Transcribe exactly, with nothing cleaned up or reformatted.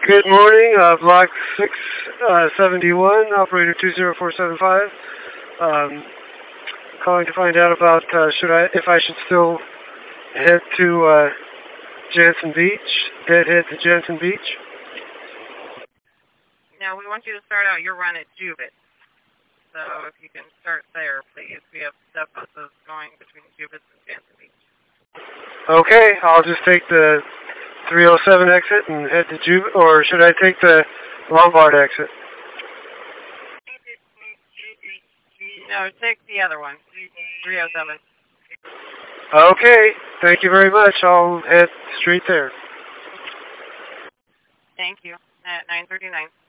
Good morning, uh, Block six seventy-one, Operator two zero four seven five. Um, calling to find out about uh, should I, if I should still head to uh, Jansen Beach, deadhead to Jansen Beach. Now, we want you to start out your run at Jubit. So if you can start there, please. We have step buses going between Jubit and Jansen Beach. Okay, I'll just take the three oh seven exit and head to Jubit, or should I take the Lombard exit? No, take the other one, three oh seven. Okay, thank you very much. I'll head straight there. Thank you. At nine thirty-nine.